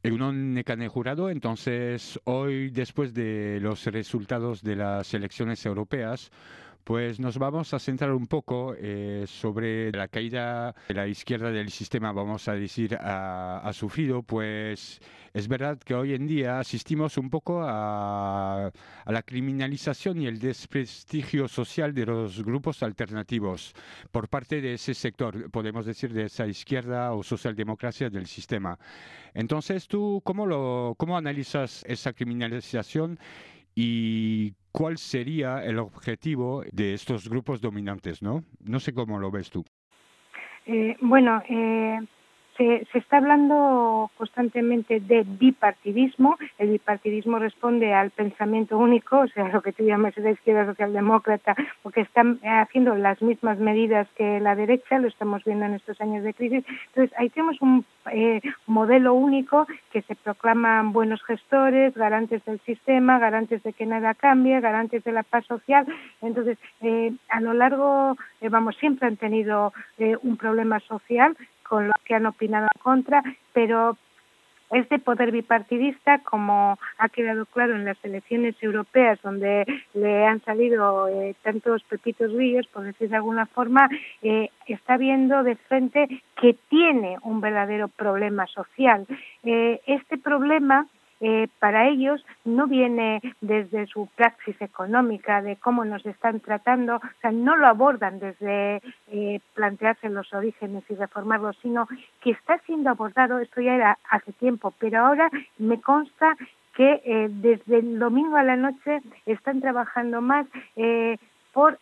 Egunon Nekane Jurado, entonces hoy después de los resultados de las elecciones europeas, pues nos vamos a centrar un poco sobre la caída de la izquierda del sistema, vamos a decir, ha sufrido. Pues es verdad que hoy en día asistimos un poco a la criminalización y el desprestigio social de los grupos alternativos por parte de ese sector, podemos decir, de esa izquierda o socialdemocracia del sistema. Entonces, ¿tú cómo analizas esa criminalización y cuál sería el objetivo de estos grupos dominantes, ¿no? No sé cómo lo ves tú. Bueno, se está hablando constantemente de bipartidismo. El bipartidismo responde al pensamiento único, o sea, lo que tú llamas la izquierda socialdemócrata, porque están haciendo las mismas medidas que la derecha, lo estamos viendo en estos años de crisis. Entonces, ahí tenemos un modelo único que se proclaman buenos gestores, garantes del sistema, garantes de que nada cambie, garantes de la paz social. Entonces, a lo largo, siempre han tenido un problema social con los que han opinado en contra, pero este poder bipartidista, como ha quedado claro en las elecciones europeas, donde le han salido tantos pepitos grillos, por decir de alguna forma, está viendo de frente que tiene un verdadero problema social. Este problema para ellos no viene desde su praxis económica, de cómo nos están tratando, o sea, no lo abordan desde plantearse los orígenes y reformarlos, sino que está siendo abordado, esto ya era hace tiempo, pero ahora me consta que desde el domingo a la noche están trabajando más por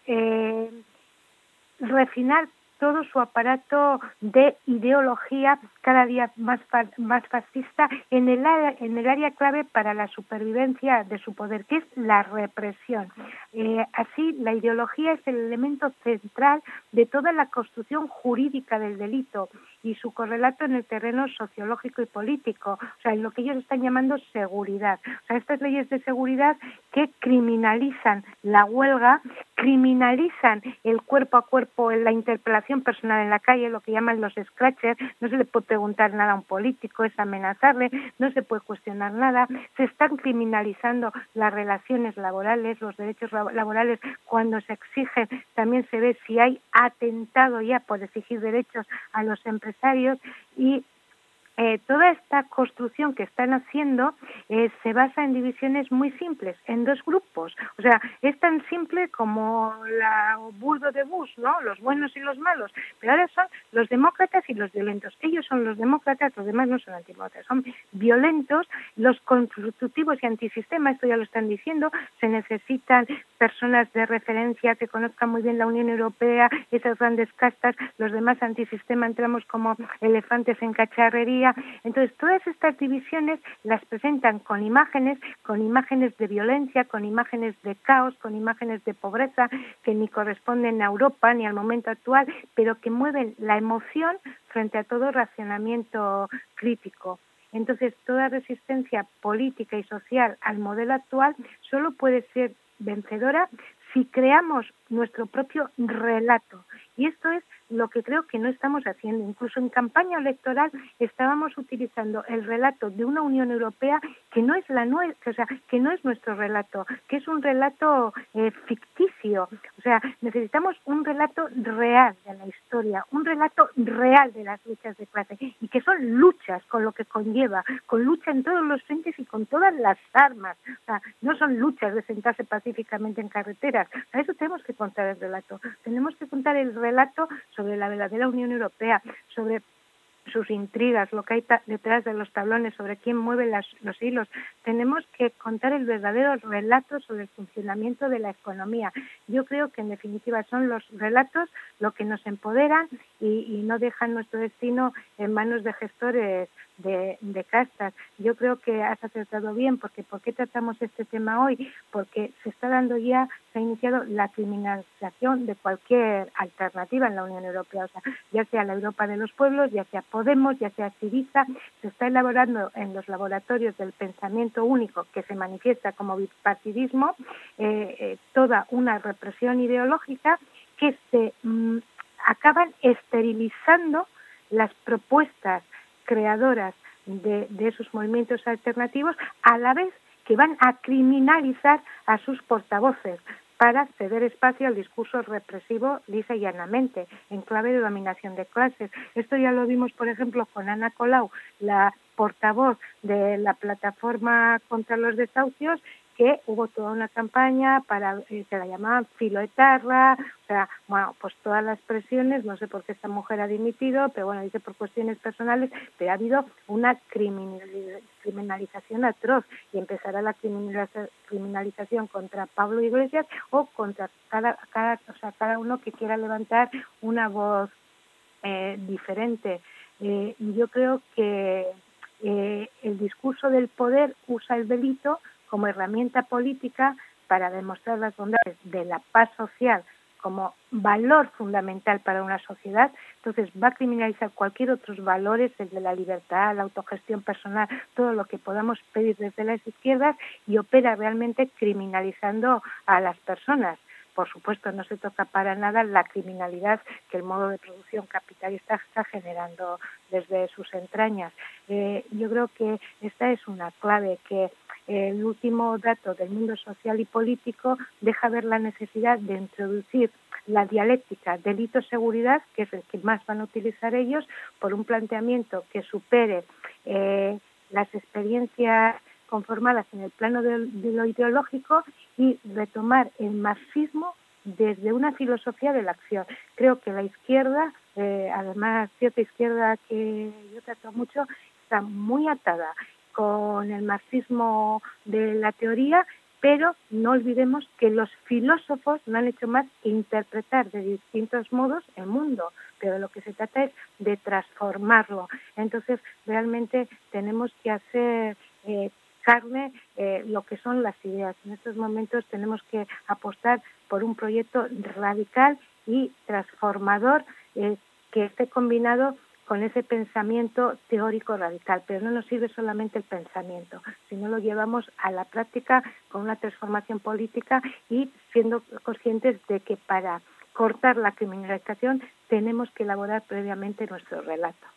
refinar todo su aparato de ideología cada día más fascista en el área clave para la supervivencia de su poder, que es la represión. Así, la ideología es el elemento central de toda la construcción jurídica del delito y su correlato en el terreno sociológico y político, o sea, en lo que ellos están llamando seguridad. O sea, estas leyes de seguridad que criminalizan la huelga, criminalizan el cuerpo a cuerpo, la interpelación personal en la calle, lo que llaman los scratchers. No se le puede preguntar nada a un político, es amenazarle, no se puede cuestionar nada. Se están criminalizando las relaciones laborales, los derechos laborales. Cuando se exigen, también se ve si hay atentado ya por exigir derechos a los empresarios. Y toda esta construcción que están haciendo se basa en divisiones muy simples, en dos grupos. O sea, es tan simple como la burdo de Bush, ¿no? Los buenos y los malos. Pero ahora son los demócratas y los violentos. Ellos son los demócratas, los demás no son antidemócratas. Son violentos, los constructivos y antisistema, esto ya lo están diciendo. Se necesitan personas de referencia que conozcan muy bien la Unión Europea, esas grandes castas. Los demás antisistema entramos como elefantes en cacharrería. Entonces, todas estas divisiones las presentan con imágenes de violencia, con imágenes de caos, con imágenes de pobreza que ni corresponden a Europa ni al momento actual, pero que mueven la emoción frente a todo racionamiento crítico. Entonces, toda resistencia política y social al modelo actual solo puede ser vencedora si creamos nuestro propio relato. Y esto es lo que creo que no estamos haciendo. Incluso en campaña electoral estábamos utilizando el relato de una Unión Europea que no es o sea, que no es nuestro relato, que es un relato ficticio. O sea, necesitamos un relato real de la historia, un relato real de las luchas de clase, y que son luchas con lo que conlleva, con lucha en todos los frentes y con todas las armas. O sea, no son luchas de sentarse pacíficamente en carreteras. A eso tenemos que contar el relato. Tenemos que contar el relato sobre la verdadera Unión Europea, sobre sus intrigas, lo que hay detrás de los tablones, sobre quién mueve los hilos. Tenemos que contar el verdadero relato sobre el funcionamiento de la economía. Yo creo que en definitiva son los relatos lo que nos empoderan y no dejan nuestro destino en manos de gestores de castas. Yo creo que has acertado bien, porque ¿por qué tratamos este tema hoy? Porque se ha iniciado la criminalización de cualquier alternativa en la Unión Europea, o sea, ya sea la Europa de los pueblos, ya sea Podemos, ya sea Syriza. Se está elaborando en los laboratorios del pensamiento único, que se manifiesta como bipartidismo, toda una represión ideológica que se acaban esterilizando las propuestas creadoras de esos movimientos alternativos, a la vez que van a criminalizar a sus portavoces para ceder espacio al discurso represivo lisa y llanamente, en clave de dominación de clases. Esto ya lo vimos, por ejemplo, con Ana Colau, la portavoz de la plataforma contra los desahucios, que hubo toda una campaña para que la llamaban filoetarra, o sea, bueno, pues todas las presiones, no sé por qué esta mujer ha dimitido, pero bueno, dice por cuestiones personales, pero ha habido una criminalización atroz y empezará la criminalización contra Pablo Iglesias o contra cada uno que quiera levantar una voz diferente. Y yo creo que el discurso del poder usa el delito como herramienta política para demostrar las bondades de la paz social como valor fundamental para una sociedad. Entonces va a criminalizar cualquier otros valores, el de la libertad, la autogestión personal, todo lo que podamos pedir desde las izquierdas, y opera realmente criminalizando a las personas. Por supuesto, no se toca para nada la criminalidad que el modo de producción capitalista está generando desde sus entrañas. Yo creo que esta es una clave, que el último dato del mundo social y político deja ver la necesidad de introducir la dialéctica delito-seguridad, que es el que más van a utilizar ellos, por un planteamiento que supere las experiencias conformadas en el plano de lo ideológico y retomar el marxismo desde una filosofía de la acción. Creo que la izquierda, además cierta izquierda que yo trato mucho, está muy atada con el marxismo de la teoría, pero no olvidemos que los filósofos no han hecho más que interpretar de distintos modos el mundo, pero lo que se trata es de transformarlo. Entonces, realmente tenemos que hacer carne lo que son las ideas. En estos momentos tenemos que apostar por un proyecto radical y transformador que esté combinado con ese pensamiento teórico radical, pero no nos sirve solamente el pensamiento, sino lo llevamos a la práctica con una transformación política y siendo conscientes de que para cortar la criminalización tenemos que elaborar previamente nuestro relato.